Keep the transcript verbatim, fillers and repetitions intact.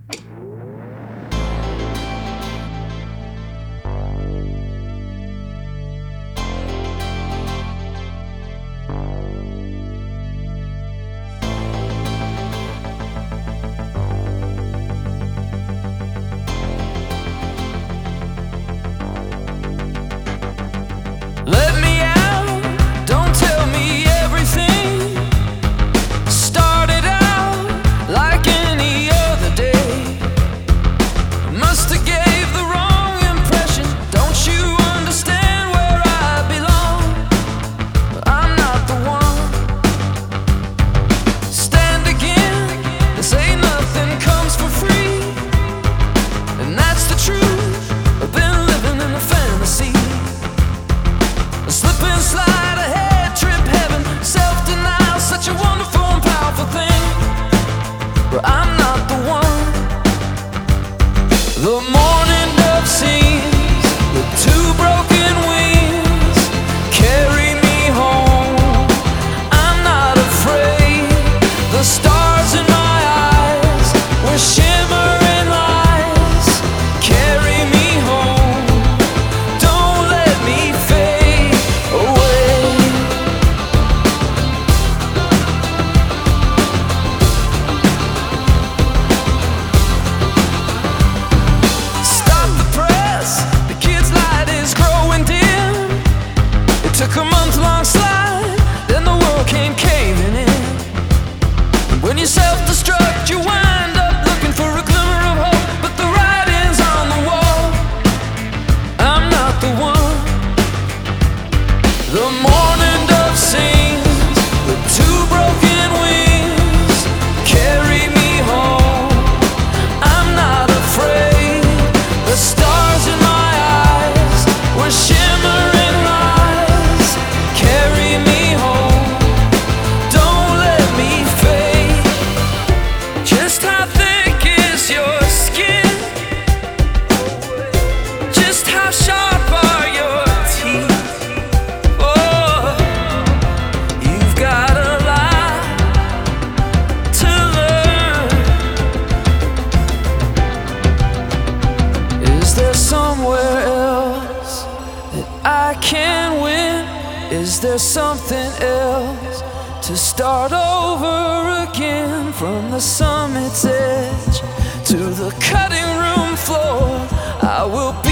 Let me out, don't tell me everything. Started out like any other day. Must have gave the wrong impression. Don't you understand where I belong? I'm not the one. Stand again and say nothing comes for free. And that's the truth. I've been living in a fantasy. Slip and slide ahead, trip heaven, self-denial, such a wonderful and powerful thing. But I'm not the one. The morning dove sings with two broken wings, carry me home. I'm not afraid. The stars in my eyes were shimmering lights. Carry me home. Don't let me fade away. Stop the press, the kid's light is growing dim. It took a month-long slide, then the world came caving in. And when you self-destruct, you wind up looking for a glimmer of hope, but the writing's on the wall. I'm not the one. The morning dove sings with two broken wings, carry me home. I'm not afraid. The stars in my eyes were shimmering lights. Carry me home. Don't let me fade. Just how thick is your skin? Just how sharp are your teeth? Oh, you've got a lot to learn. Is there somewhere else that I can win? Is there something else to start over again? From the summit's edge to the cutting room floor, I will be